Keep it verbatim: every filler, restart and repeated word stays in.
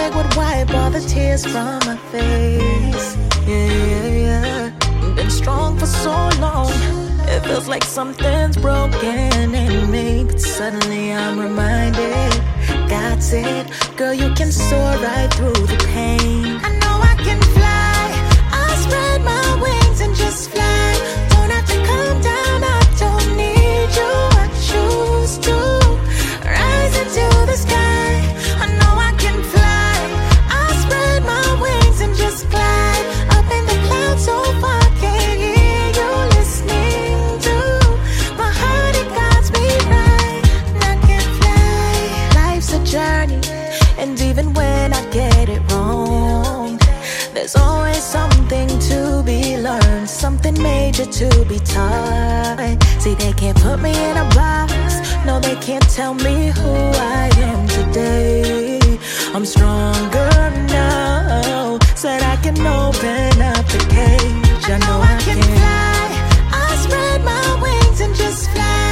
bag would wipe all the tears from my face. Yeah, yeah, yeah. Been strong for so long. It feels like something's broken in me, but suddenly I'm reminded God said, girl, you can soar right through the pain. I know I can fly. I'll spread my wings and just fly. Don't have to come down, I don't need you. I choose to rise into the sky. I know I can fly. I'll spread my wings and just glide up in the clouds so far. Can't hear you listening to my heart, it guides me right. And I can fly. Life's a journey, and even when I get it wrong, there's always something to be learned, something major to be taught. See, they can't put me in a box. No, they can't tell me who I am today. I'm stronger now, said I can open up the cage. I know I can fly. I spread my wings and just fly.